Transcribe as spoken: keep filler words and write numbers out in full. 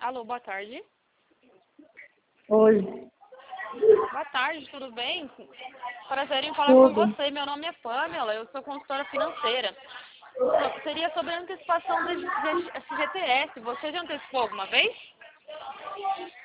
Alô, boa tarde. Oi. Boa tarde, tudo bem? Prazer em falar Tudo. com você. Meu nome é Pamela, eu sou consultora financeira. Seria sobre a antecipação do F G T S. Você já antecipou alguma vez?